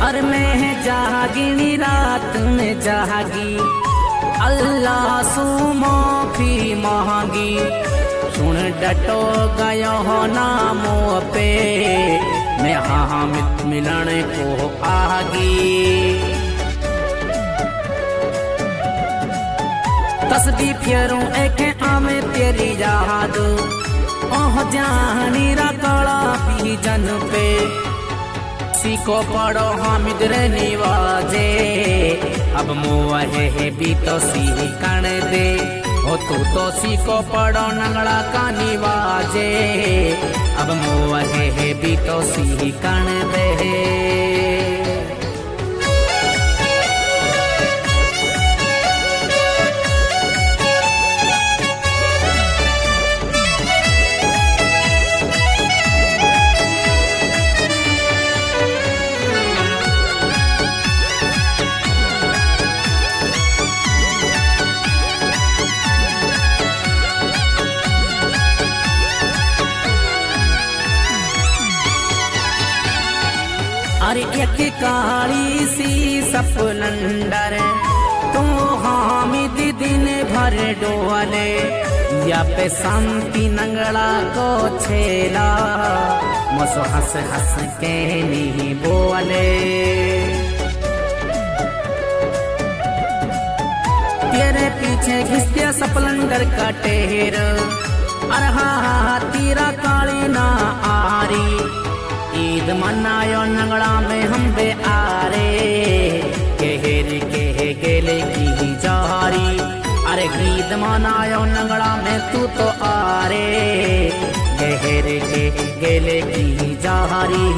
अरे मैं जागी रात में जागी, अल्लाह सु माफी मांगी। सुन डटो गयो हो नामो पे, मैं हामिद मिलन को आगी। तस्बी फेरू एक आमे तेरी याद, ओह जानी रकड़ा पी जन पे। सीको पड़ो हामिद रे निवाजे, अब मुँह है भी तो सी कण दे। हो तू तो सीको पड़ो नंगड़ा का निवाजे, अब मुँह है भी तो सी कण दे। अरे एक काली सी सपनंडर, तू हामिद दिन भर डोले। या पे शांति नंगड़ा को छेला, मसो हंस हंस के नहीं बोले। तेरे पीछे घिसते सपलंडर का टेर, अरे हाँ तीरा काली ना आरी। ईद मनायो नंगड़ा में हम बे आरे, केहर के गेले की जारी। अरे ईद मनायो नंगड़ा में तू तो आरे, केहर के गेले की जारी।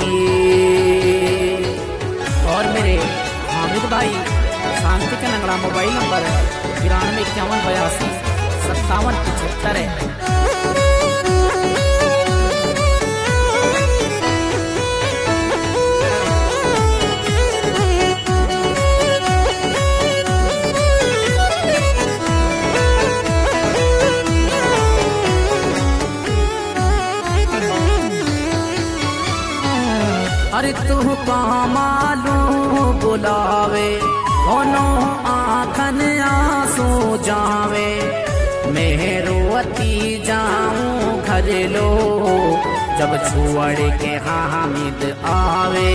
और मेरे हामिद भाई शांति के नंगड़ा मोबाइल नंबर 93 51 82 57 75 है। अरे तू पामालू बुलावे, होनो आँखन आंसू जावे। मैं रोती जाऊं घर लो, जब छुअड़ के हामिद आवे।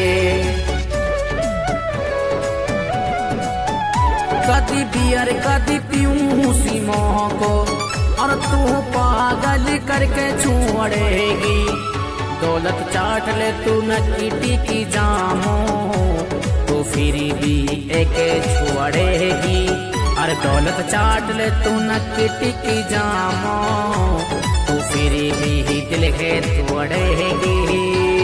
कदी बियर कदी पीऊं सी मोह को, और तू पागल करके छुअड़ेगी। दौलत चाट ले तू नक्की टिकी जामो, तो फिर भी एक छुड़ेगी। अरे दौलत चाट ले तू नक्की टिकी जामो, तो फिर भी दिल है तोड़ेगी।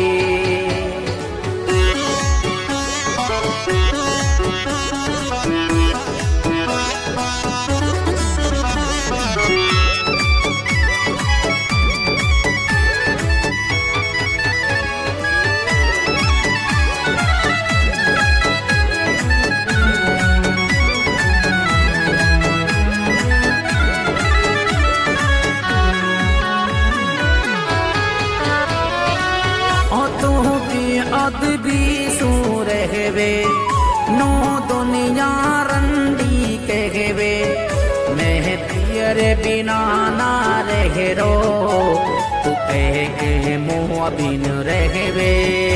भी सूर हेवे नो दुनिया रंडी कहवे। मैं तेरे बिना ना रह रो, तू कह के मुँह बिन रहवे।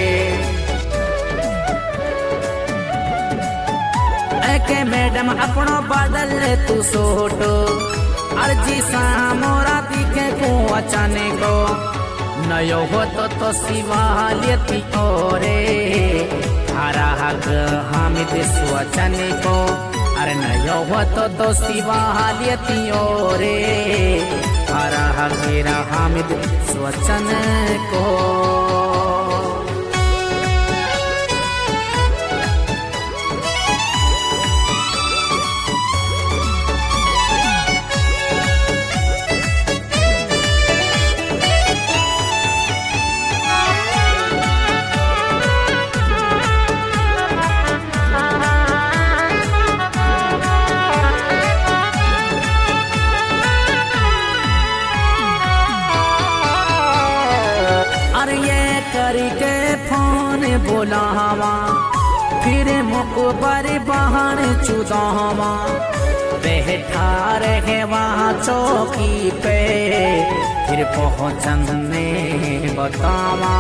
के मैडम अपनो बदल तू सोटो, अर्जी सा मोरा दिखे को अचाने को। नयो हो तो सिवालियती ओरे, थारा हक हामिद स्वचन को। अरे नयो हो तो सिवालियती ओरे, थारा हक मेरा हामिद स्वचन को। अरे ये मुकबर बहन चुदावा बैठा रहे वहाँ चौकी पे, फिर पहुँचने बतावा।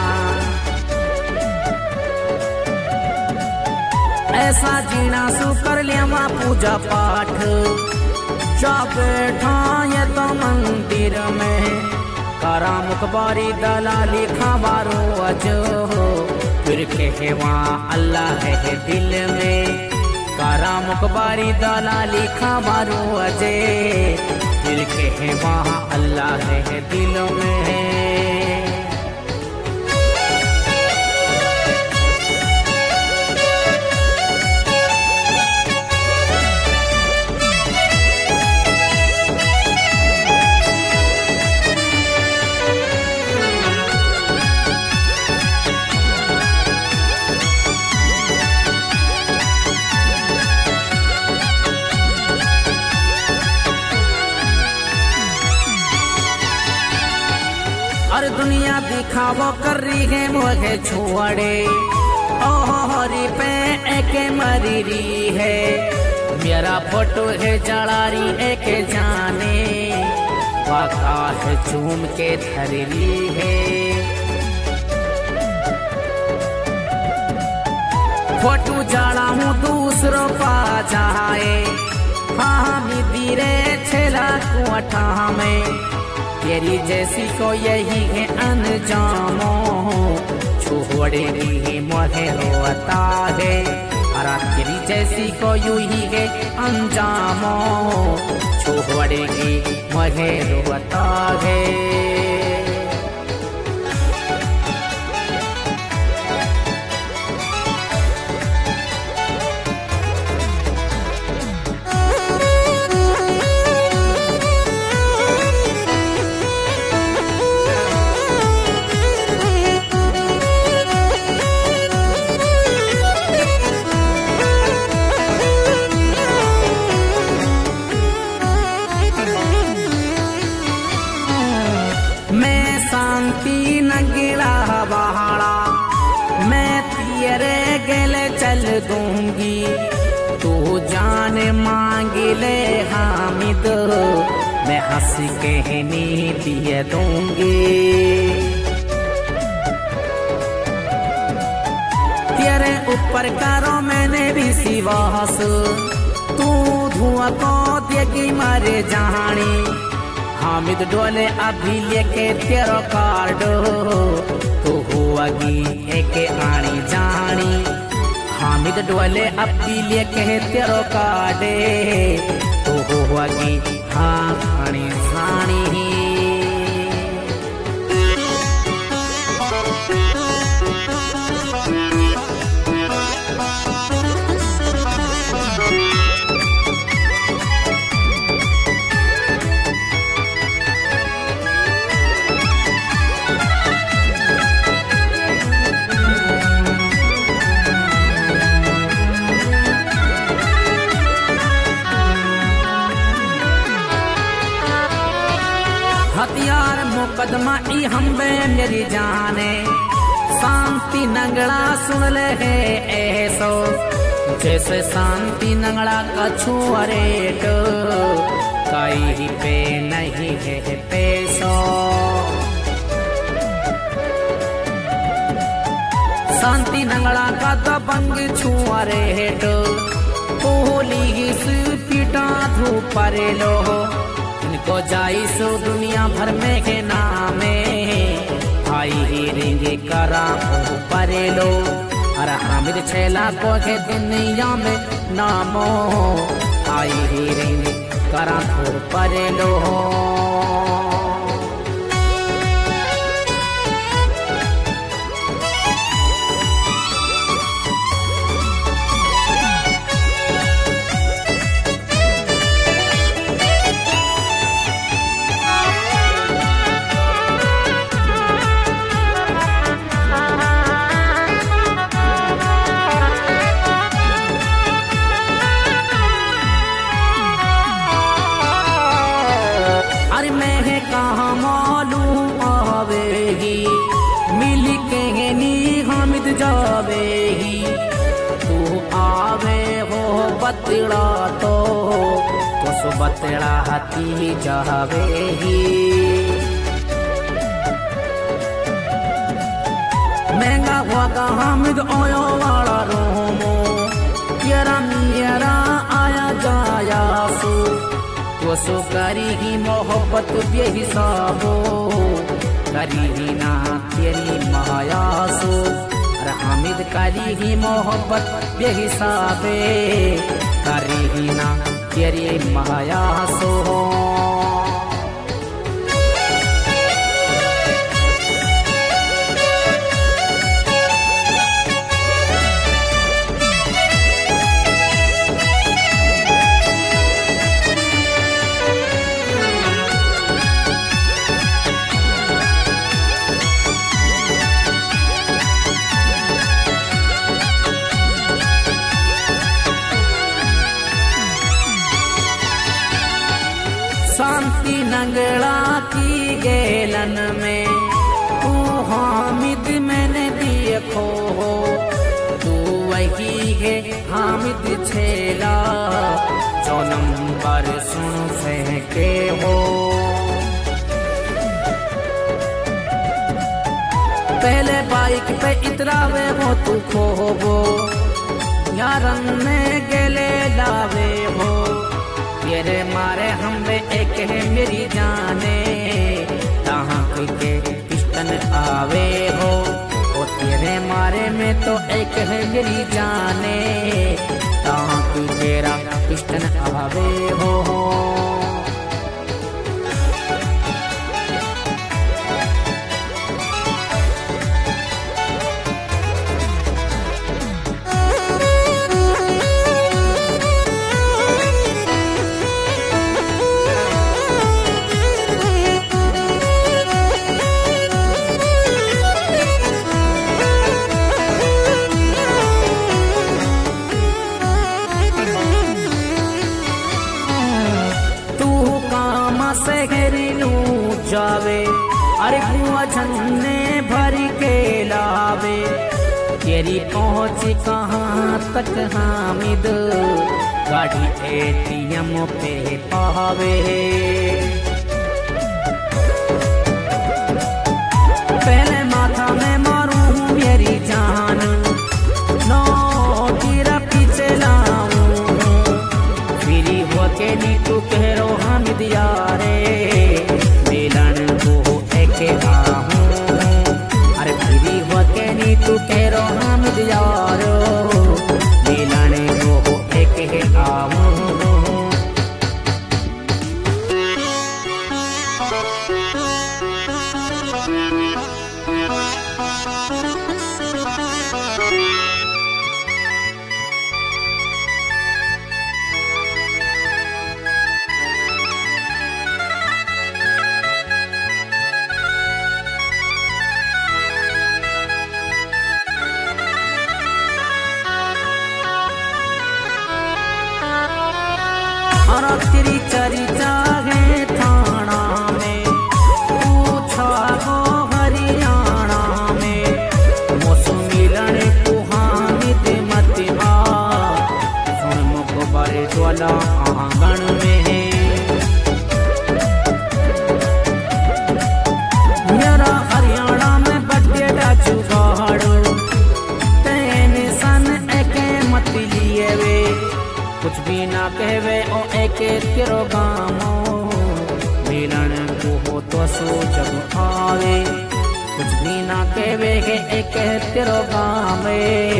ऐसा जीना सु कर लिया पूजा पाठ, जब बैठा ये तो मंदिर में करा मुखबारी दलाली खबारो अजो, फिर कहे वहाँ अल्लाह है दिल में। करा मुखबारी दलाली खबारो अजे, फिर कहे वहाँ अल्लाह है दिल में। और दुनिया दिखावो कर रही है मोहे छोड़े, ओहरी पे एक मरीरी है। मेरा फोटो है जड़ारी एक जाने, वाका है चूम के थरी है। फोटो जड़ा हूँ दूसरों पा जाए, हाँ धीरे छेला कुआठा में। तेरी जैसी को यही है अनजामो, छोड़ेगी मोहे रोता है। अरे तेरी जैसी को यूं ही है अनजामो, छोड़ेगी मोहे रोता है। मैं तेरे गले चल दूंगी, तू जान मांग ले हामिद, मैं हंस के नींद दिए दूंगी। तेरे ऊपर करो मैंने भी विश्वास, तू धुआं को देगी मरे जानी। हामिद डोले अभी लेके तेरो कार्ड, तो हुआगी एक आनी जानी। हामिद डोले अभी लेके तेरो कार्ड, तो हुआगी हाँ आनी जानी। हथियार मुकदमा ई हम मेरी जाने, शांति नंगड़ा सुन ले है ऐसो, जैसे शांति नंगड़ा का छुअरेट, कहीं पे नहीं है पैसो। शांति नंगड़ा का दबंग छुअरेट, पुलिस पीटा धूपरे लो, इनको जाई सो दुनिया भर में के नामे, आई ही रेंगे करा परे लो। अरे हामिद छेला को के दुनिया में नामो, आई ही रेंगे करा परे लो। बतड़ा तो सो बतड़ा हती जावे ही महंगा हुआ हामिद ओयो वाला रोमो तेरा मेरा आया जाया सो करी ही मोहब्बत बेहिसाबो करी ही ना तेरी माया सो हामिद करी ही मोहब्बत बेहिसाबे करी ही ना तेरी माया सो शांति नंगला की गेलन में तू हामिद मैंने देखो हो तू वही है हामिद छेला जो नंबर सुन फेंके हो पहले बाइक पे इतरावे हो तू खो हो यारन में गेले लावे हो तेरे मारे हम एक है मेरी जाने कहाँ के पिस्टन आवे हो ओ तेरे मारे में तो एक है मेरी जाने कहाँ की तेरा पिस्टन आवे हो जावे अरे कुआं झन्ने भर के लावे तेरी पहुंच कहाँ तक हामिद गाड़ी एटीएम पे पावे पहले माथा में मारूं मेरी जान नो तेरा पीछे लाऊं फिरी होके नी तू कह रो हामिद यारे अरे फिरी होके नी तू कह रो हामिद यारो मिलाने को एक है आऊं और तेरी चर्चा है थाना में पूछा हो हरियाणा में मौसम मिलन को हामिद मत आ सुन मुखबर ज्वाला आंगन में मेरा हरियाणा में बड्डे डाचू गाड़ो तेन सन एक मत लिए वे कुछ भी ना कहवे ओ एक तेरो गामो मिलन को हो तो सो जब आवे कुछ भी ना कहवे के एक तेरो गामे